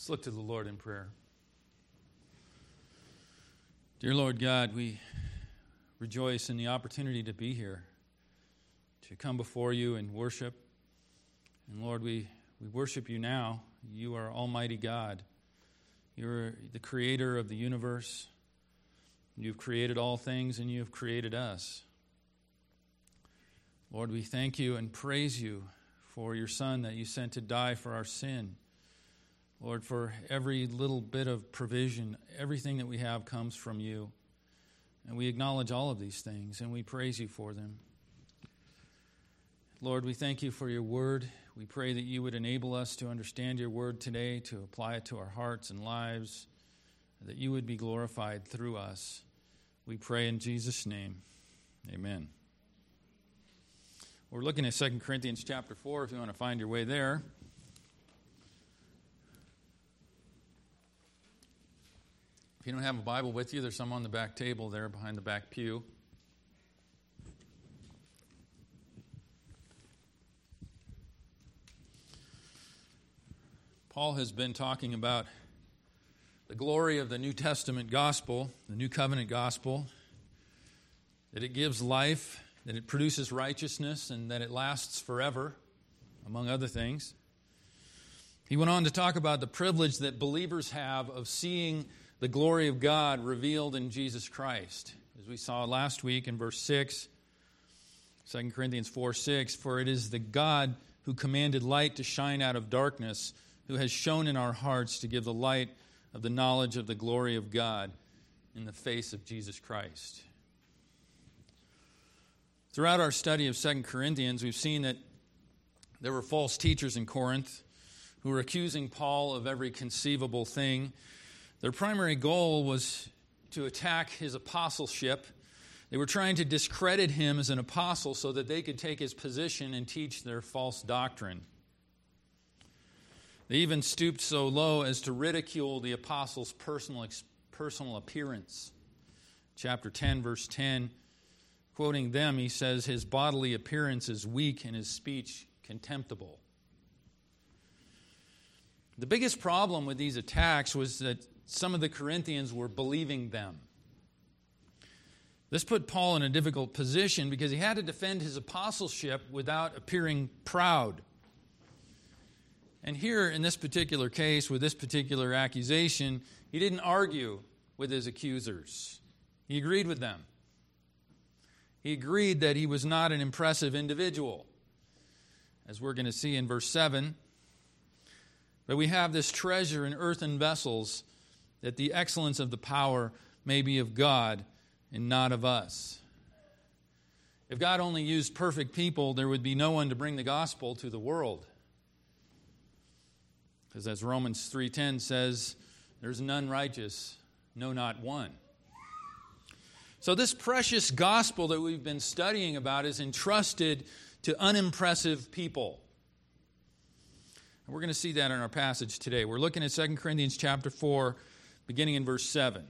Let's look to the Lord in prayer. Dear Lord God, we rejoice in the opportunity to be here, to come before you and worship. And Lord, we worship you now. You are Almighty God. You're the creator of the universe. You've created all things, and you have created us. Lord, we thank you and praise you for your Son that you sent to die for our sin. Lord, for every little bit of provision, everything that we have comes from you. And we acknowledge all of these things, and we praise you for them. Lord, we thank you for your word. We pray that you would enable us to understand your word today, to apply it to our hearts and lives, that you would be glorified through us. We pray in Jesus' name. Amen. We're looking at 2 Corinthians chapter 4, if you want to find your way there. If you don't have a Bible with you, there's some on the back table there behind the back pew. Paul has been talking about the glory of the New Testament gospel, the New Covenant gospel, that it gives life, that it produces righteousness, and that it lasts forever, among other things. He went on to talk about the privilege that believers have of seeing the glory of God revealed in Jesus Christ. As we saw last week in verse 6, 2 Corinthians 4:6, for it is the God who commanded light to shine out of darkness, who has shone in our hearts to give the light of the knowledge of the glory of God in the face of Jesus Christ. Throughout our study of 2 Corinthians, we've seen that there were false teachers in Corinth who were accusing Paul of every conceivable thing. Their primary goal was to attack his apostleship. They were trying to discredit him as an apostle so that they could take his position and teach their false doctrine. They even stooped so low as to ridicule the apostle's personal appearance. Chapter 10, verse 10, quoting them, he says, his bodily appearance is weak and his speech contemptible. The biggest problem with these attacks was that some of the Corinthians were believing them. This put Paul in a difficult position because he had to defend his apostleship without appearing proud. And here in this particular case, with this particular accusation, he didn't argue with his accusers. He agreed with them. He agreed that he was not an impressive individual, as we're going to see in verse 7. But we have this treasure in earthen vessels, that the excellence of the power may be of God and not of us. If God only used perfect people, there would be no one to bring the gospel to the world. Because as Romans 3:10 says, there's none righteous, no, not one. So this precious gospel that we've been studying about is entrusted to unimpressive people. And we're going to see that in our passage today. We're looking at 2 Corinthians chapter 4, beginning in verse 7.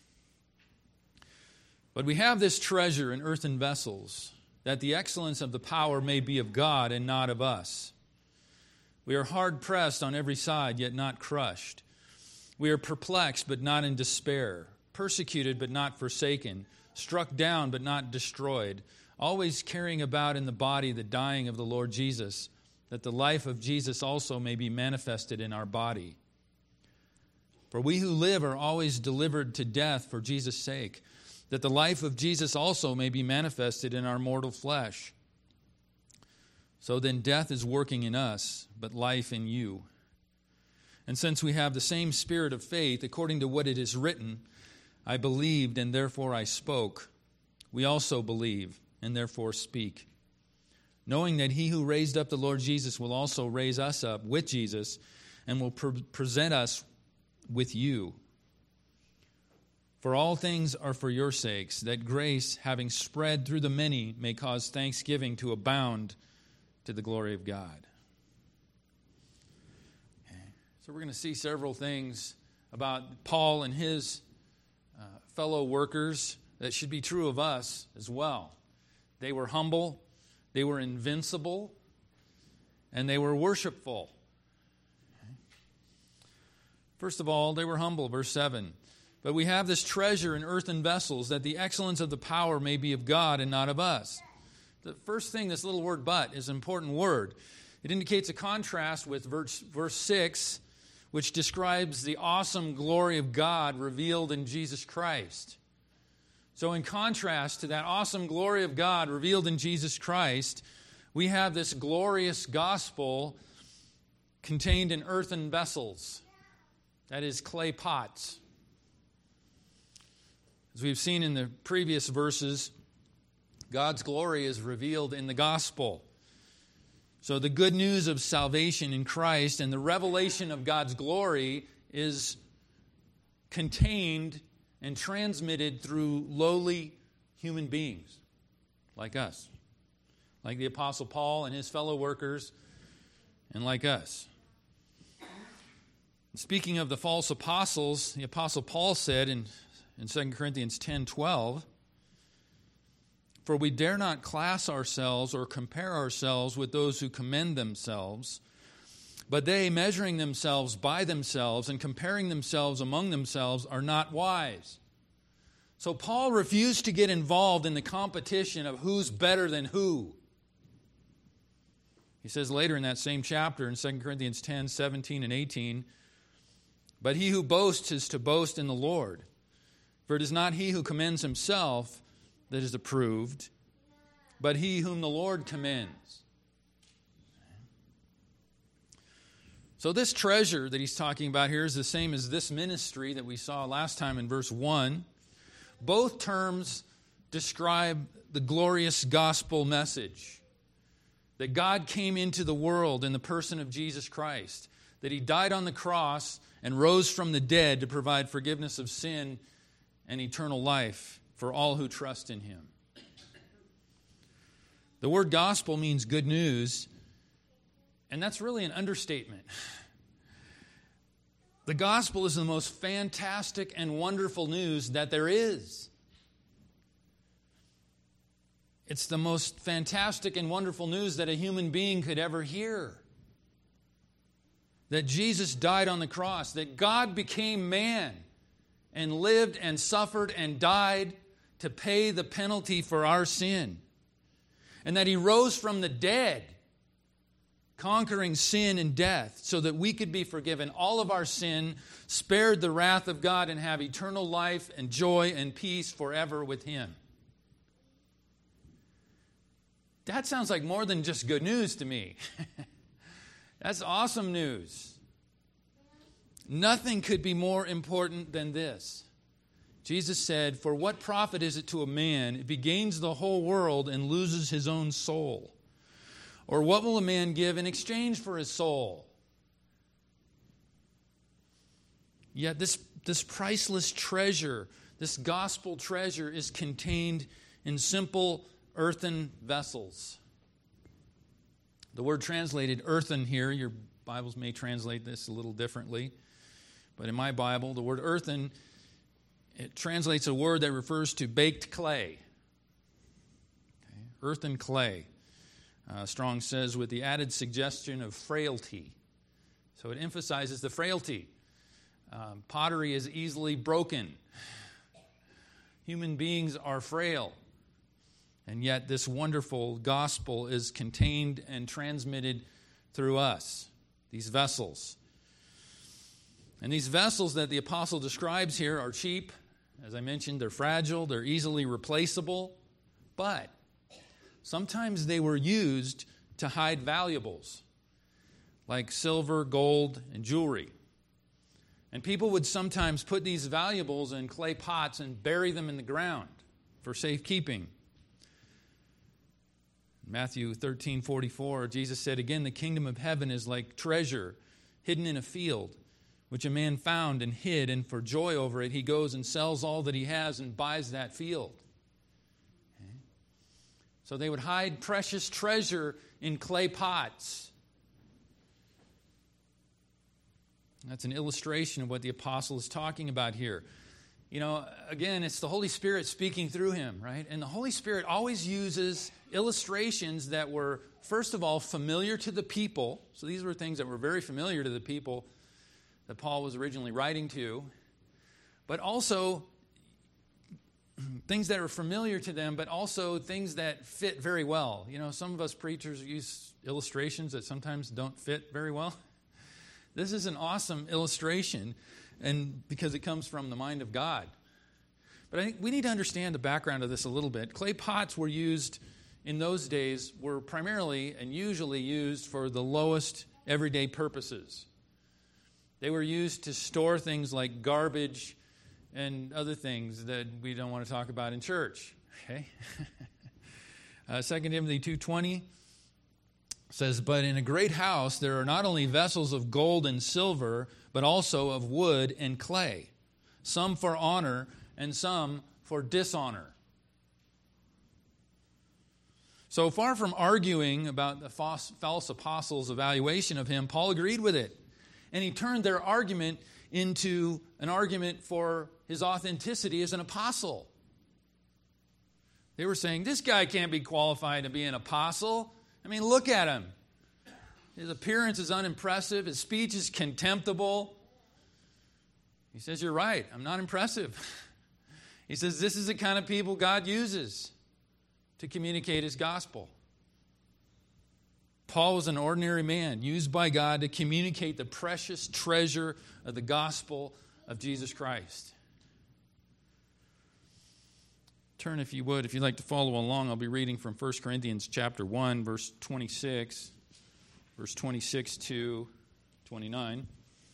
But we have this treasure in earthen vessels, that the excellence of the power may be of God and not of us. We are hard-pressed on every side, yet not crushed. We are perplexed, but not in despair, persecuted, but not forsaken, struck down, but not destroyed, always carrying about in the body the dying of the Lord Jesus, that the life of Jesus also may be manifested in our body. For we who live are always delivered to death for Jesus' sake, that the life of Jesus also may be manifested in our mortal flesh. So then death is working in us, but life in you. And since we have the same spirit of faith, according to what it is written, I believed and therefore I spoke, we also believe and therefore speak, knowing that he who raised up the Lord Jesus will also raise us up with Jesus and will present us with you. For all things are for your sakes, that grace, having spread through the many, may cause thanksgiving to abound to the glory of God. Okay. So we're going to see several things about Paul and his fellow workers that should be true of us as well. They were humble, they were invincible, and they were worshipful. First of all, they were humble, verse 7. But we have this treasure in earthen vessels, that the excellence of the power may be of God and not of us. The first thing, this little word "but," is an important word. It indicates a contrast with verse 6, which describes the awesome glory of God revealed in Jesus Christ. So in contrast to that awesome glory of God revealed in Jesus Christ, we have this glorious gospel contained in earthen vessels, that is, clay pots. As we've seen in the previous verses, God's glory is revealed in the gospel. So the good news of salvation in Christ and the revelation of God's glory is contained and transmitted through lowly human beings like us, like the Apostle Paul and his fellow workers, and like us. Speaking of the false apostles, the Apostle Paul said in 2 Corinthians 10:12, "For we dare not class ourselves or compare ourselves with those who commend themselves, but they, measuring themselves by themselves and comparing themselves among themselves, are not wise." So Paul refused to get involved in the competition of who's better than who. He says later in that same chapter in 2 Corinthians 10:17 and 18, "But he who boasts is to boast in the Lord. For it is not he who commends himself that is approved, but he whom the Lord commends." So this treasure that he's talking about here is the same as this ministry that we saw last time in verse 1. Both terms describe the glorious gospel message, that God came into the world in the person of Jesus Christ, that he died on the cross and rose from the dead to provide forgiveness of sin and eternal life for all who trust in him. The word gospel means good news, and that's really an understatement. The gospel is the most fantastic and wonderful news that there is. It's the most fantastic and wonderful news that a human being could ever hear. That Jesus died on the cross, that God became man and lived and suffered and died to pay the penalty for our sin. And that he rose from the dead, conquering sin and death, so that we could be forgiven all of our sin, spared the wrath of God, and have eternal life and joy and peace forever with him. That sounds like more than just good news to me. That's awesome news. Nothing could be more important than this. Jesus said, "For what profit is it to a man if he gains the whole world and loses his own soul? Or what will a man give in exchange for his soul?" Yet this priceless treasure, this gospel treasure, is contained in simple earthen vessels. The word translated earthen here, your Bibles may translate this a little differently, but in my Bible, the word earthen, it translates a word that refers to baked clay. Okay? Earthen clay. Strong says with the added suggestion of frailty. So it emphasizes the frailty. Pottery is easily broken. Human beings are frail. And yet this wonderful gospel is contained and transmitted through us, these vessels. And these vessels that the apostle describes here are cheap. As I mentioned, they're fragile, they're easily replaceable. But sometimes they were used to hide valuables, like silver, gold, and jewelry. And people would sometimes put these valuables in clay pots and bury them in the ground for safekeeping. Matthew 13:44, Jesus said, "Again, the kingdom of heaven is like treasure hidden in a field, which a man found and hid, and for joy over it, he goes and sells all that he has and buys that field." Okay. So they would hide precious treasure in clay pots. That's an illustration of what the apostle is talking about here. You know, again, it's the Holy Spirit speaking through him, right? And the Holy Spirit always uses illustrations that were, first of all, familiar to the people. So these were things that were very familiar to the people that Paul was originally writing to, but also things that are familiar to them, but also things that fit very well. You know, some of us preachers use illustrations that sometimes don't fit very well. This is an awesome illustration, and because it comes from the mind of God. But I think we need to understand the background of this a little bit. Clay pots were used in those days, were primarily and usually used for the lowest everyday purposes. They were used to store things like garbage and other things that we don't want to talk about in church. Okay? 2 Timothy 2:20 says, "But in a great house there are not only vessels of gold and silver, but also of wood and clay, some for honor and some for dishonor." So far from arguing about the false apostles' evaluation of him, Paul agreed with it. And he turned their argument into an argument for his authenticity as an apostle. They were saying, this guy can't be qualified to be an apostle. I mean, look at him. His appearance is unimpressive. His speech is contemptible. He says, you're right. I'm not impressive. He says, this is the kind of people God uses to communicate his gospel. Paul was an ordinary man used by God to communicate the precious treasure of the gospel of Jesus Christ. Turn, if you would, if you'd like to follow along, I'll be reading from 1 Corinthians chapter 1, verse 26 to 29.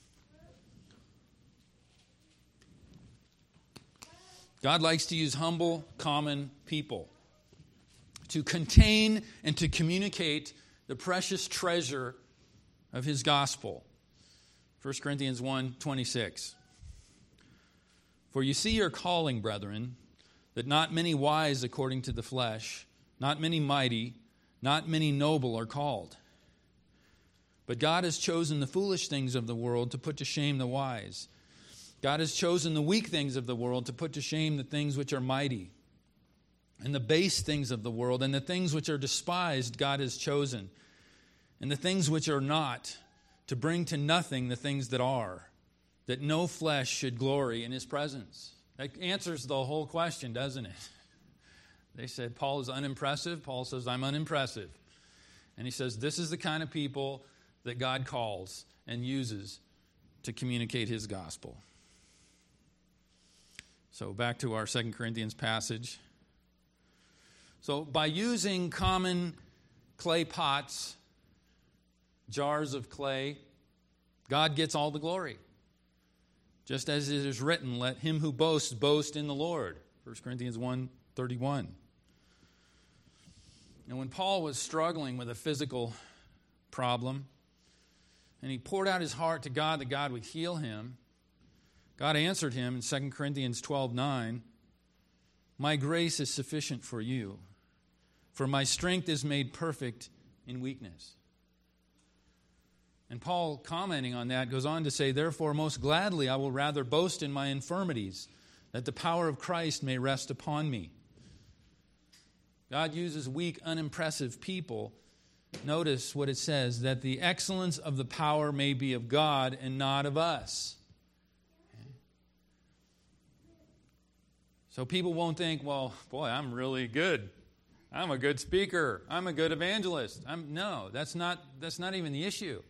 God likes to use humble, common people to contain and to communicate the precious treasure of his gospel. 1 Corinthians 1:26. "For you see your calling, brethren, that not many wise according to the flesh, not many mighty, not many noble are called. But God has chosen the foolish things of the world to put to shame the wise. God has chosen the weak things of the world to put to shame the things which are mighty. And the base things of the world and the things which are despised God has chosen, and the things which are not, to bring to nothing the things that are, that no flesh should glory in his presence." That answers the whole question, doesn't it? They said Paul is unimpressive. Paul says, I'm unimpressive. And he says, this is the kind of people that God calls and uses to communicate his gospel. So back to our 2 Corinthians passage. So by using common clay pots, jars of clay, God gets all the glory. Just as it is written, let him who boasts boast in the Lord. 1 Corinthians 1:31. And when Paul was struggling with a physical problem, and he poured out his heart to God that God would heal him, God answered him in 2 Corinthians 12:9, "My grace is sufficient for you, for my strength is made perfect in weakness." And Paul, commenting on that, goes on to say, "Therefore, most gladly I will rather boast in my infirmities, that the power of Christ may rest upon me." God uses weak, unimpressive people. Notice what it says, that the excellence of the power may be of God and not of us. Okay. So people won't think, well, boy, I'm really good. I'm a good speaker. I'm a good evangelist. No, that's not even the issue.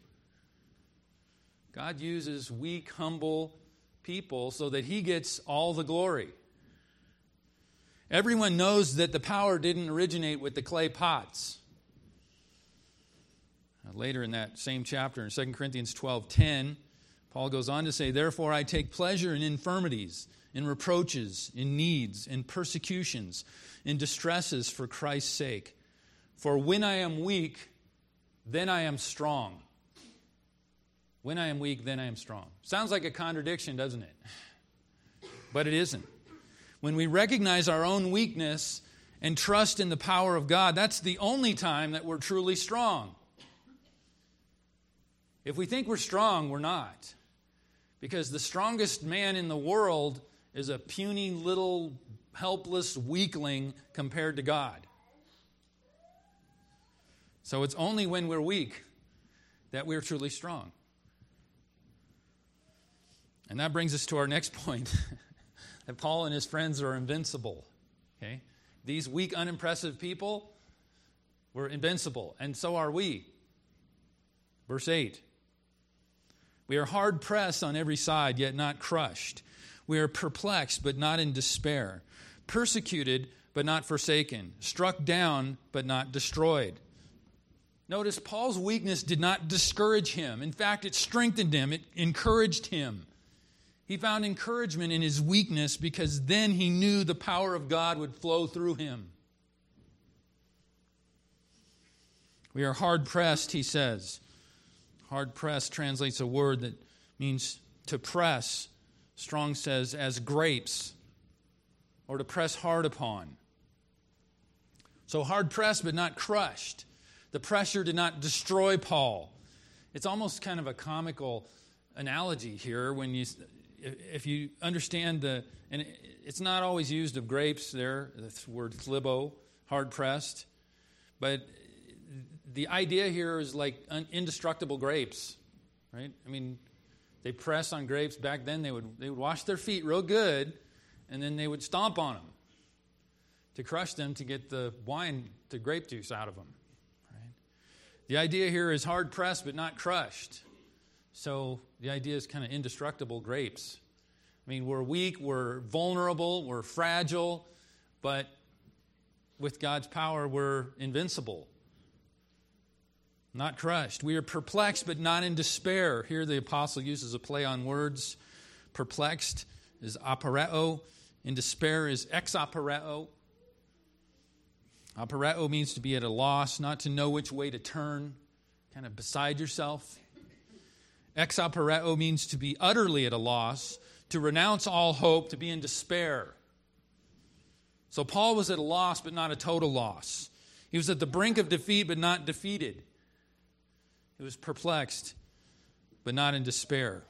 God uses weak, humble people so that he gets all the glory. Everyone knows that the power didn't originate with the clay pots. Later in that same chapter, in 2 Corinthians 12:10, Paul goes on to say, "Therefore I take pleasure in infirmities, in reproaches, in needs, in persecutions, in distresses for Christ's sake. For when I am weak, then I am strong." When I am weak, then I am strong. Sounds like a contradiction, doesn't it? But it isn't. When we recognize our own weakness and trust in the power of God, that's the only time that we're truly strong. If we think we're strong, we're not. Because the strongest man in the world is a puny little helpless weakling compared to God. So it's only when we're weak that we're truly strong. And that brings us to our next point, that Paul and his friends are invincible. Okay? These weak, unimpressive people were invincible, and so are we. Verse 8. We are hard pressed on every side, yet not crushed. We are perplexed, but not in despair. Persecuted, but not forsaken. Struck down, but not destroyed. Notice Paul's weakness did not discourage him. In fact, it strengthened him. It encouraged him. He found encouragement in his weakness because then he knew the power of God would flow through him. We are hard pressed, he says. Hard pressed translates a word that means to press. Strong says as grapes, or to press hard upon. So hard pressed but not crushed. The pressure did not destroy Paul. It's almost kind of a comical analogy here when if you understand and it's not always used of grapes there, the word phlibo, hard pressed, but the idea here is like indestructible grapes, right? I mean, they press on grapes. Back then they would wash their feet real good, and then they would stomp on them to crush them to get the wine, the grape juice out of them. Right? The idea here is hard pressed but not crushed. So the idea is kind of indestructible grapes. I mean, we're weak, we're vulnerable, we're fragile, but with God's power, we're invincible. Not crushed. We are perplexed, but not in despair. Here the apostle uses a play on words. Perplexed is aporeo. In despair is exaporeo. Aporeo means to be at a loss, not to know which way to turn, kind of beside yourself. Exaporeo means to be utterly at a loss, to renounce all hope, to be in despair. So Paul was at a loss, but not a total loss. He was at the brink of defeat, but not defeated. He was perplexed, but not in despair.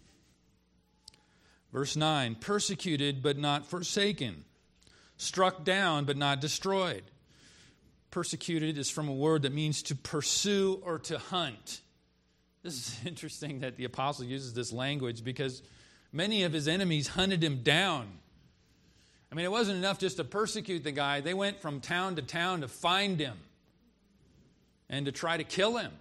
Verse 9, persecuted, but not forsaken. Struck down, but not destroyed. Persecuted is from a word that means to pursue or to hunt. This is interesting that the apostle uses this language because many of his enemies hunted him down. I mean, it wasn't enough just to persecute the guy. They went from town to find him and to try to kill him.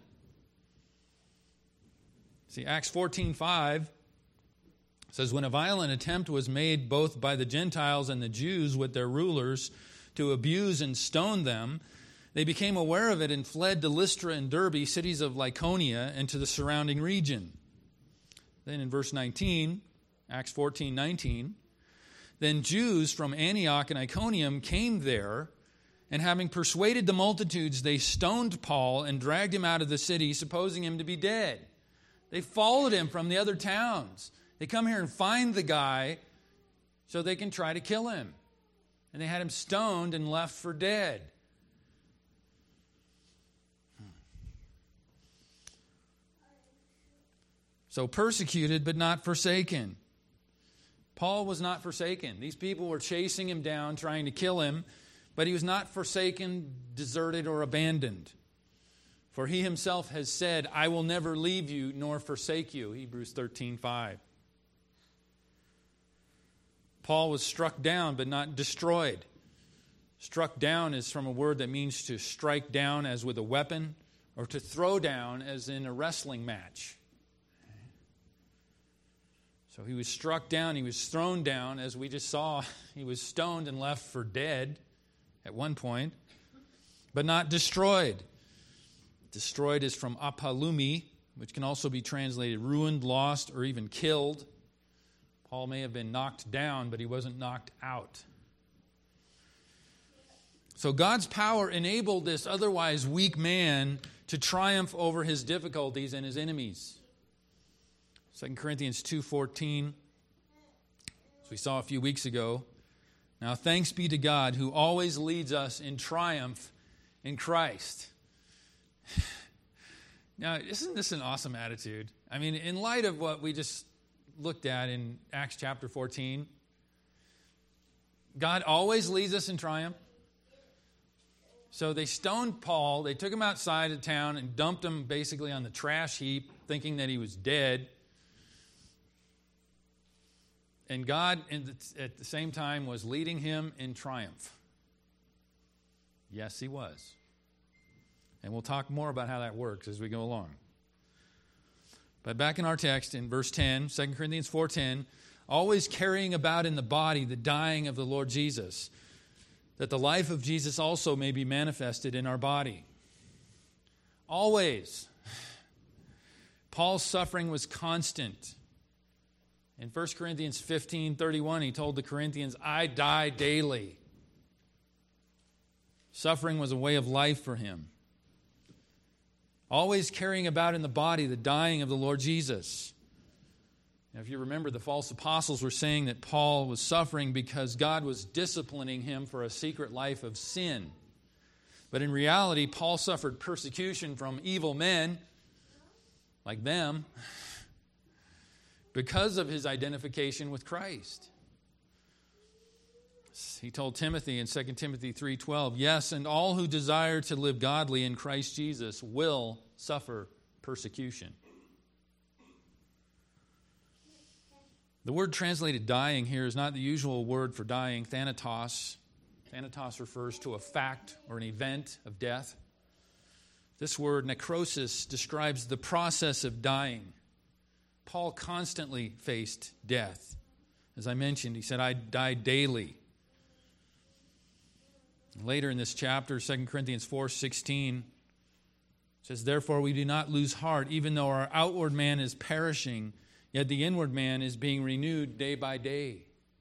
See, Acts 14:5 says, when a violent attempt was made both by the Gentiles and the Jews with their rulers to abuse and stone them, they became aware of it and fled to Lystra and Derbe, cities of Lycaonia, and to the surrounding region. Then in verse 19, Acts 14:19, then Jews from Antioch and Iconium came there, and having persuaded the multitudes, they stoned Paul and dragged him out of the city, supposing him to be dead. They followed him from the other towns. They come here and find the guy so they can try to kill him. And they had him stoned and left for dead. So persecuted but not forsaken. Paul was not forsaken. These people were chasing him down, trying to kill him, but he was not forsaken, deserted, or abandoned. For he himself has said, I will never leave you nor forsake you. Hebrews 13:5. Paul was struck down but not destroyed. Struck down is from a word that means to strike down as with a weapon or to throw down as in a wrestling match. So he was struck down, he was thrown down, as we just saw. He was stoned and left for dead at one point, but not destroyed. Destroyed is from apalumi, which can also be translated ruined, lost, or even killed. Paul may have been knocked down, but he wasn't knocked out. So God's power enabled this otherwise weak man to triumph over his difficulties and his enemies. 2 Corinthians 2:14, as we saw a few weeks ago. Now thanks be to God who always leads us in triumph in Christ. Now, isn't this an awesome attitude? I mean, in light of what we just looked at in Acts chapter 14, God always leads us in triumph. So they stoned Paul. They took him outside of town and dumped him basically on the trash heap, thinking that he was dead. And God, at the same time, was leading him in triumph. Yes, he was. And we'll talk more about how that works as we go along. But back in our text, in verse 10, 2 Corinthians 4:10, always carrying about in the body the dying of the Lord Jesus, that the life of Jesus also may be manifested in our body. Always. Paul's suffering was constant. In 1 Corinthians 15:31, he told the Corinthians, I die daily. Suffering was a way of life for him. Always carrying about in the body the dying of the Lord Jesus. Now, if you remember, the false apostles were saying that Paul was suffering because God was disciplining him for a secret life of sin. But in reality, Paul suffered persecution from evil men like them because of his identification with Christ. He told Timothy in 2 Timothy 3:12, yes, and all who desire to live godly in Christ Jesus will suffer persecution. The word translated dying here is not the usual word for dying, thanatos. Thanatos refers to a fact or an event of death. This word, necrosis, describes the process of dying. Paul constantly faced death. As I mentioned, he said, I die daily. Later in this chapter, 2 Corinthians 4:16 says, therefore we do not lose heart, even though our outward man is perishing, yet the inward man is being renewed day by day.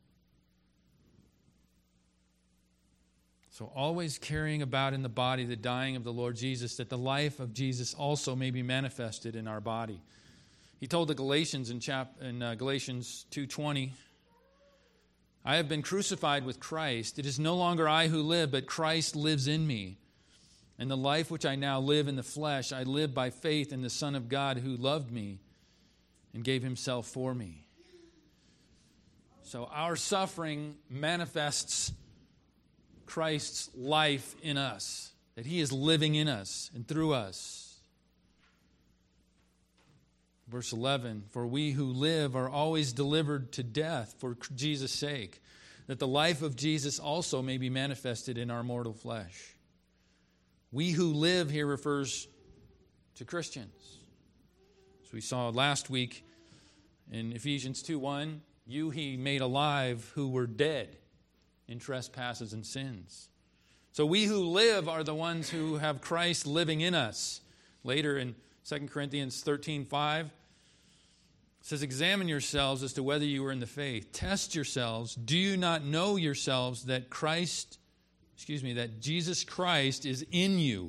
So always carrying about in the body the dying of the Lord Jesus, that the life of Jesus also may be manifested in our body. He told the Galatians in Galatians 2:20, I have been crucified with Christ. It is no longer I who live, but Christ lives in me. And the life which I now live in the flesh, I live by faith in the Son of God who loved me and gave himself for me. So our suffering manifests Christ's life in us, that he is living in us and through us. Verse 11, for we who live are always delivered to death for Jesus' sake, that the life of Jesus also may be manifested in our mortal flesh. We who live here refers to Christians. As we saw last week in Ephesians 2:1, you he made alive who were dead in trespasses and sins. So we who live are the ones who have Christ living in us. Later in 2 Corinthians 13:5, it says, examine yourselves as to whether you are in the faith. Test yourselves. Do you not know yourselves that that Jesus Christ is in you?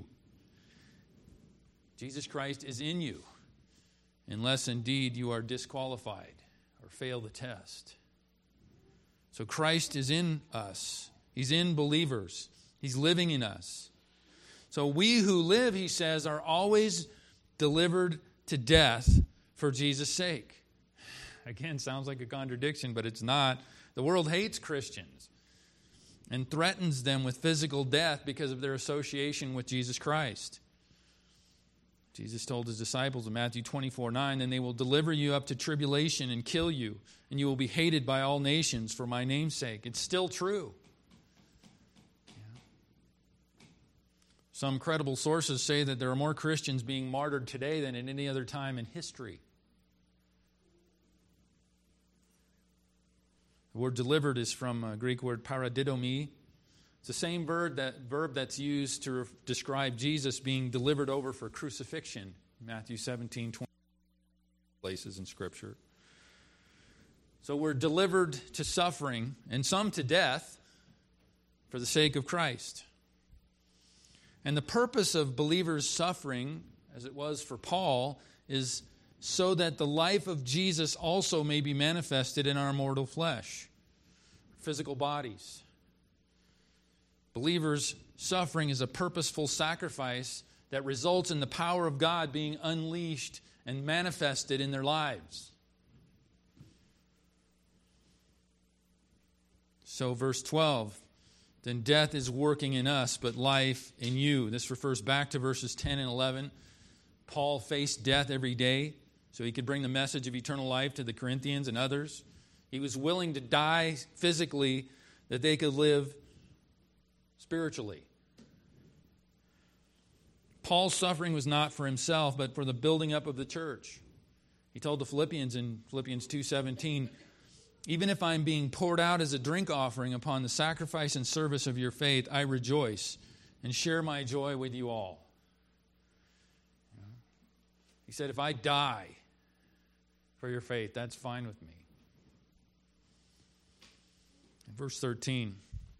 Jesus Christ is in you, unless indeed you are disqualified or fail the test. So Christ is in us. He's in believers. He's living in us. So we who live, he says, are always delivered to death for Jesus' sake. Again, sounds like a contradiction, but it's not. The world hates Christians and threatens them with physical death because of their association with Jesus Christ. Jesus told his disciples in Matthew 24:9, then they will deliver you up to tribulation and kill you, and you will be hated by all nations for my name's sake. It's still true. Some credible sources say that there are more Christians being martyred today than at any other time in history. The word delivered is from a Greek word paradidomi. It's the same verb that's used to describe Jesus being delivered over for crucifixion. Matthew 17:20 places in Scripture. So we're delivered to suffering, and some to death, for the sake of Christ. And the purpose of believers' suffering, as it was for Paul, is so that the life of Jesus also may be manifested in our mortal flesh, physical bodies. Believers' suffering is a purposeful sacrifice that results in the power of God being unleashed and manifested in their lives. So verse 12, then death is working in us, but life in you. This refers back to verses 10 and 11. Paul faced death every day so he could bring the message of eternal life to the Corinthians and others. He was willing to die physically that they could live spiritually. Paul's suffering was not for himself, but for the building up of the church. He told the Philippians in Philippians 2:17, even if I'm being poured out as a drink offering upon the sacrifice and service of your faith, I rejoice and share my joy with you all. He said, if I die for your faith, that's fine with me. In verse 13,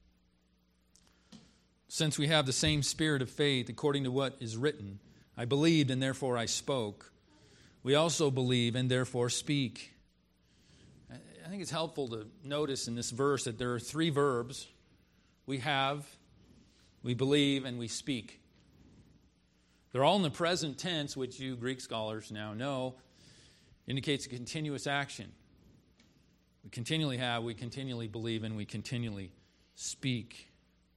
since we have the same spirit of faith, according to what is written, I believed and therefore I spoke. We also believe and therefore speak. I think it's helpful to notice in this verse that there are three verbs. We have, we believe, and we speak. They're all in the present tense, which you Greek scholars now know indicates a continuous action. We continually have, we continually believe, and we continually speak.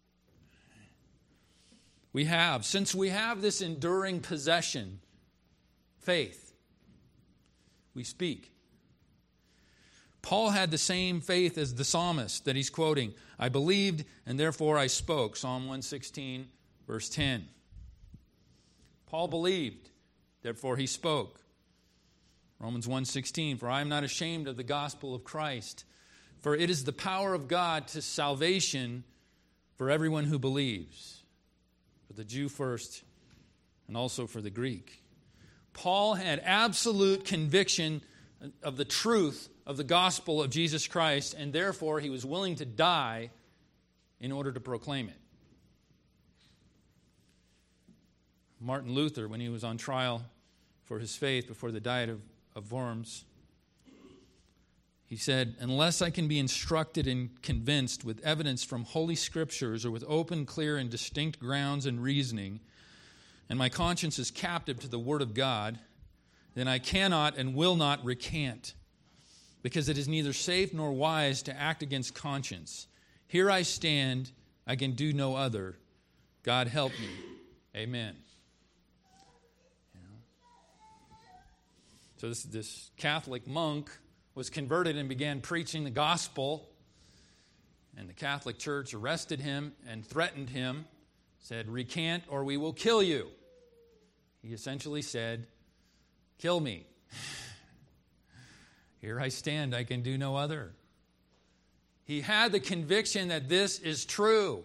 We have, since we have this enduring possession, faith, we speak. Paul had the same faith as the psalmist that he's quoting. I believed and therefore I spoke. Psalm 116, verse 10. Paul believed, therefore he spoke. Romans 1:16, for I am not ashamed of the gospel of Christ, for it is the power of God to salvation for everyone who believes, for the Jew first and also for the Greek. Paul had absolute conviction of the truth of the gospel of Jesus Christ, and therefore he was willing to die in order to proclaim it. Martin Luther, when he was on trial for his faith before the Diet of Worms, he said, unless I can be instructed and convinced with evidence from Holy Scriptures or with open, clear, and distinct grounds and reasoning, and my conscience is captive to the Word of God, then I cannot and will not recant, because it is neither safe nor wise to act against conscience. Here I stand, I can do no other. God help me. Amen. So this Catholic monk was converted and began preaching the gospel. And the Catholic Church arrested him and threatened him, said, recant or we will kill you. He essentially said, kill me. Here I stand, I can do no other. He had the conviction that this is true.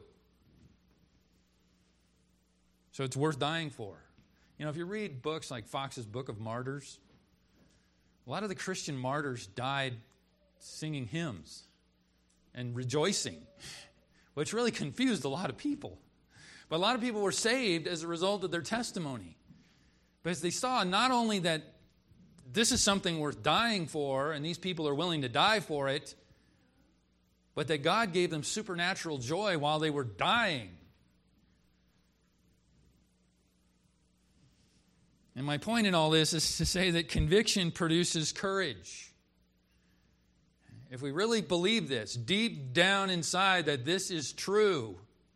So it's worth dying for. You know, if you read books like Fox's Book of Martyrs, a lot of the Christian martyrs died singing hymns and rejoicing, which really confused a lot of people. But a lot of people were saved as a result of their testimony, because they saw not only that this is something worth dying for and these people are willing to die for it, but that God gave them supernatural joy while they were dying. And my point in all this is to say that conviction produces courage. If we really believe this, deep down inside that this is true,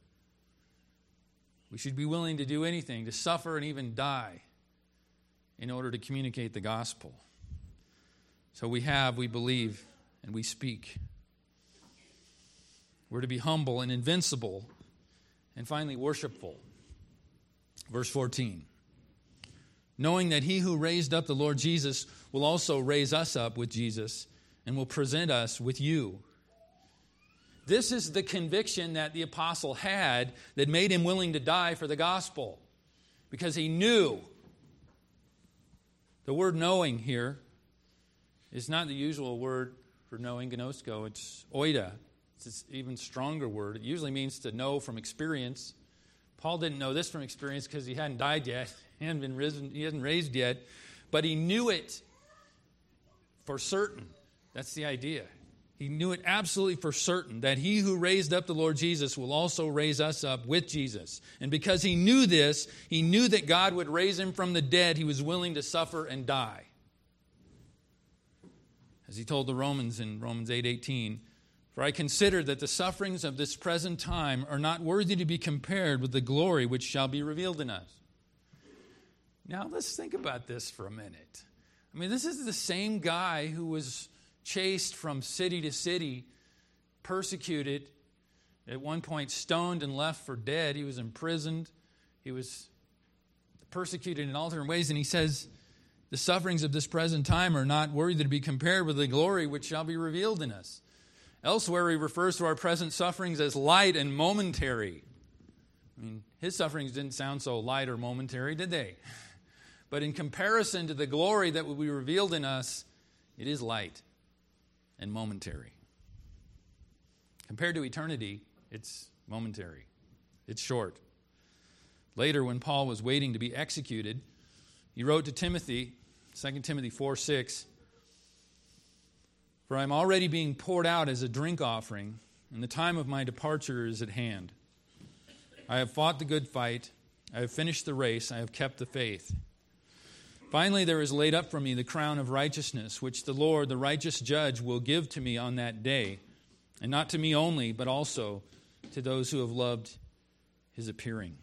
we should be willing to do anything, to suffer and even die in order to communicate the gospel. So we have, we believe, and we speak. We're to be humble and invincible, and finally worshipful. Verse 14. Knowing that he who raised up the Lord Jesus will also raise us up with Jesus and will present us with you. This is the conviction that the apostle had that made him willing to die for the gospel, because he knew. The word knowing here is not the usual word for knowing, gnosko. It's oida. It's an even stronger word. It usually means to know from experience. Paul didn't know this from experience because he hadn't died yet. He hadn't been risen. He hadn't raised yet. But he knew it for certain. That's the idea. He knew it absolutely for certain that he who raised up the Lord Jesus will also raise us up with Jesus. And because he knew this, he knew that God would raise him from the dead. He was willing to suffer and die. As he told the Romans in Romans 8:18, for I consider that the sufferings of this present time are not worthy to be compared with the glory which shall be revealed in us. Now let's think about this for a minute. I mean, this is the same guy who was chased from city to city, persecuted, at one point stoned and left for dead. He was imprisoned. He was persecuted in all different ways. And he says, the sufferings of this present time are not worthy to be compared with the glory which shall be revealed in us. Elsewhere, he refers to our present sufferings as light and momentary. I mean, his sufferings didn't sound so light or momentary, did they? But in comparison to the glory that will be revealed in us, it is light and momentary. Compared to eternity, it's momentary. It's short. Later, when Paul was waiting to be executed, he wrote to Timothy, 2 Timothy 4:6, "For I am already being poured out as a drink offering, and the time of my departure is at hand. I have fought the good fight, I have finished the race, I have kept the faith. Finally, there is laid up for me the crown of righteousness, which the Lord, the righteous judge, will give to me on that day, and not to me only, but also to those who have loved his appearing."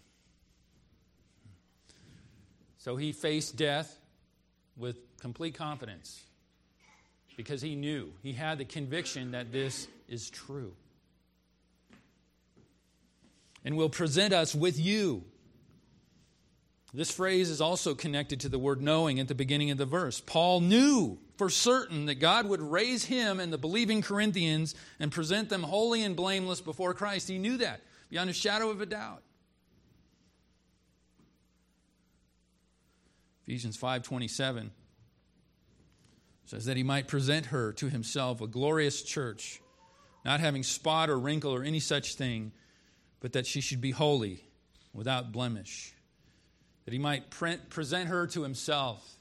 So he faced death with complete confidence because he knew, he had the conviction that this is true. And will present us with you. This phrase is also connected to the word knowing at the beginning of the verse. Paul knew for certain that God would raise him and the believing Corinthians and present them holy and blameless before Christ. He knew that beyond a shadow of a doubt. Ephesians 5:27 says that he might present her to himself a glorious church, not having spot or wrinkle or any such thing, but that she should be holy, without blemish. That he might present her to himself.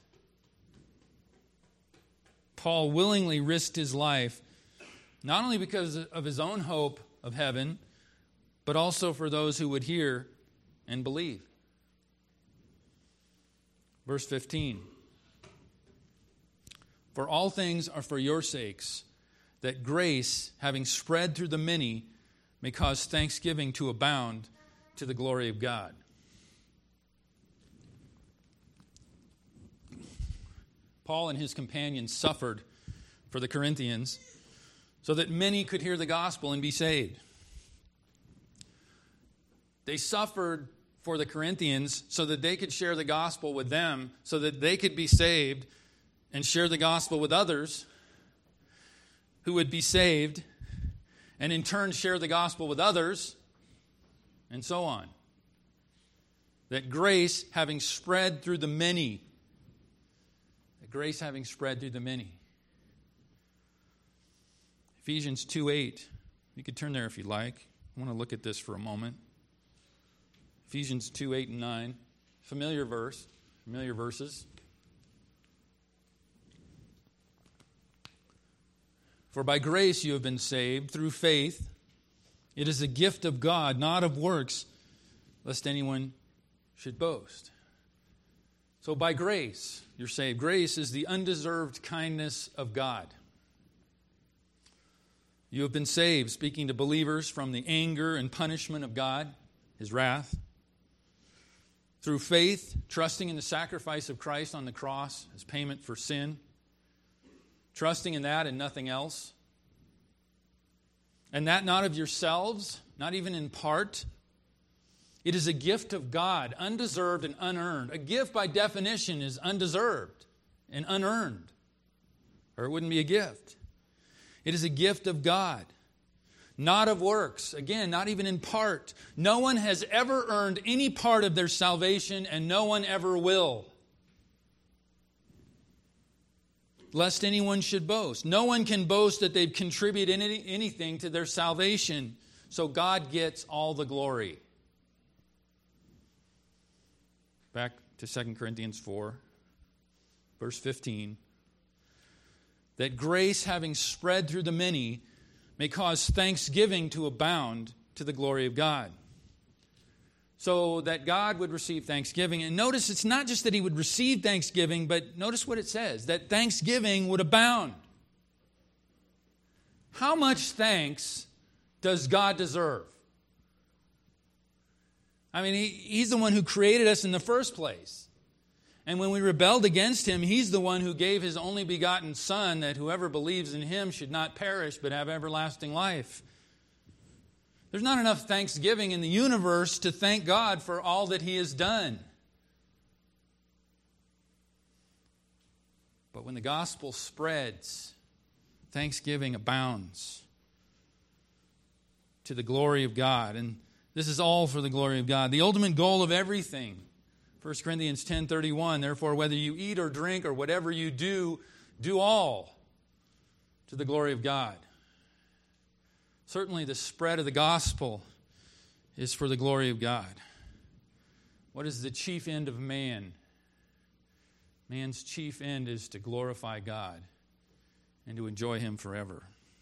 Paul willingly risked his life, not only because of his own hope of heaven, but also for those who would hear and believe. Verse 15. "For all things are for your sakes, that grace, having spread through the many, may cause thanksgiving to abound to the glory of God." Paul and his companions suffered for the Corinthians so that many could hear the gospel and be saved. They suffered for the Corinthians so that they could share the gospel with them, so that they could be saved and share the gospel with others who would be saved, and in turn share the gospel with others, and so on. That grace having spread through the many. Grace having spread through the many. Ephesians 2:8. You could turn there if you like. I want to look at this for a moment. Ephesians 2:8 and 9. Familiar verses. "For by grace you have been saved through faith. It is a gift of God, not of works, lest anyone should boast." So by grace, you're saved. Grace is the undeserved kindness of God. You have been saved, speaking to believers, from the anger and punishment of God, his wrath. Through faith, trusting in the sacrifice of Christ on the cross as payment for sin. Trusting in that and nothing else. And that not of yourselves, not even in part. It is a gift of God, undeserved and unearned. A gift, by definition, is undeserved and unearned, or it wouldn't be a gift. It is a gift of God, not of works. Again, not even in part. No one has ever earned any part of their salvation, and no one ever will. Lest anyone should boast. No one can boast that they've contributed anything to their salvation, so God gets all the glory. Back to 2 Corinthians 4, verse 15. "That grace, having spread through the many, may cause thanksgiving to abound to the glory of God." So that God would receive thanksgiving. And notice it's not just that he would receive thanksgiving, but notice what it says, that thanksgiving would abound. How much thanks does God deserve? I mean, he's the one who created us in the first place. And when we rebelled against Him, He's the one who gave His only begotten Son, that whoever believes in Him should not perish but have everlasting life. There's not enough thanksgiving in the universe to thank God for all that He has done. But when the gospel spreads, thanksgiving abounds to the glory of God. And this is all for the glory of God. The ultimate goal of everything. 1 Corinthians 10:31, therefore, whether you eat or drink or whatever you do, do all to the glory of God. Certainly the spread of the gospel is for the glory of God. What is the chief end of man? Man's chief end is to glorify God and to enjoy Him forever.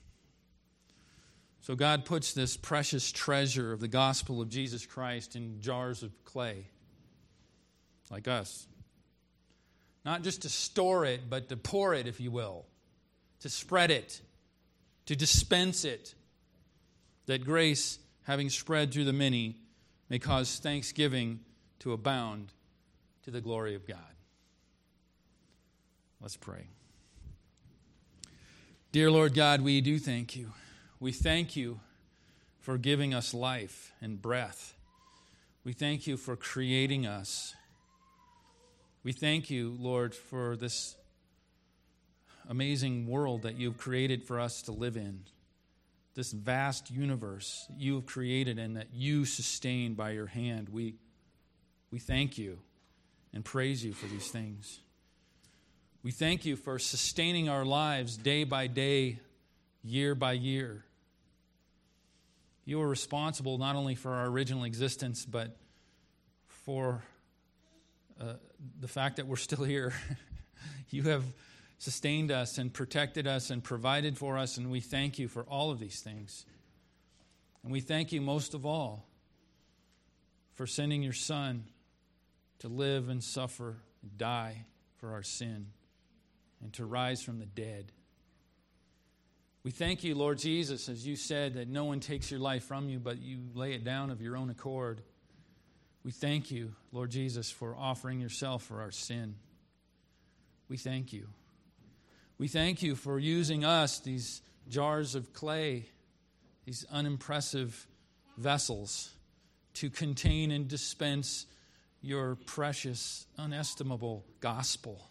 So God puts this precious treasure of the gospel of Jesus Christ in jars of clay, like us. Not just to store it, but to pour it, if you will, to spread it, to dispense it, that grace, having spread through the many, may cause thanksgiving to abound to the glory of God. Let's pray. Dear Lord God, we do thank You. We thank You for giving us life and breath. We thank You for creating us. We thank You, Lord, for this amazing world that You've created for us to live in. This vast universe that You have created and that You sustain by Your hand. We thank You and praise You for these things. We thank You for sustaining our lives day by day, year by year. You are responsible not only for our original existence, but for the fact that we're still here. You have sustained us and protected us and provided for us, and we thank You for all of these things. And we thank You most of all for sending Your Son to live and suffer and die for our sin and to rise from the dead. We thank You, Lord Jesus, as You said, that no one takes Your life from You, but You lay it down of Your own accord. We thank You, Lord Jesus, for offering Yourself for our sin. We thank You. We thank You for using us, these jars of clay, these unimpressive vessels, to contain and dispense Your precious, unestimable gospel.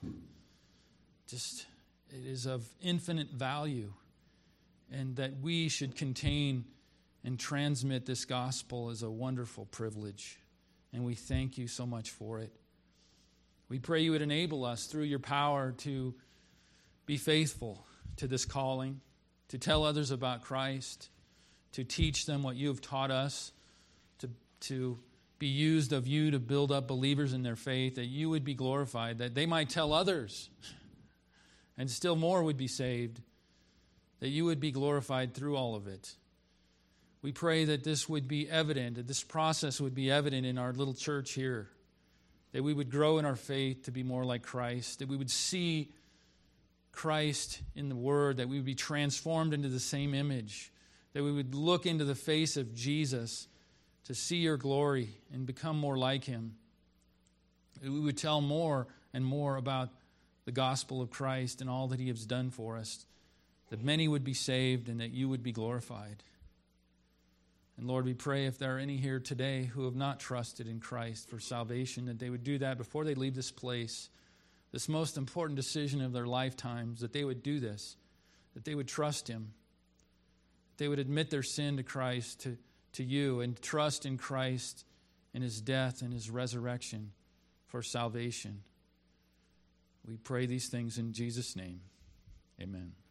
It is of infinite value, and that we should contain and transmit this gospel is a wonderful privilege, and we thank You so much for it. We pray You would enable us through Your power to be faithful to this calling, to tell others about Christ, to teach them what You have taught us, to be used of You to build up believers in their faith, that You would be glorified, that they might tell others, and still more would be saved, that You would be glorified through all of it. We pray that this would be evident, that this process would be evident in our little church here, that we would grow in our faith to be more like Christ, that we would see Christ in the Word, that we would be transformed into the same image, that we would look into the face of Jesus to see Your glory and become more like Him. That we would tell more and more about the gospel of Christ and all that He has done for us, that many would be saved and that You would be glorified. And Lord, we pray if there are any here today who have not trusted in Christ for salvation, that they would do that before they leave this place, this most important decision of their lifetimes, that they would do this, that they would trust Him, that they would admit their sin to Christ, to You, and trust in Christ and His death and His resurrection for salvation. We pray these things in Jesus' name. Amen.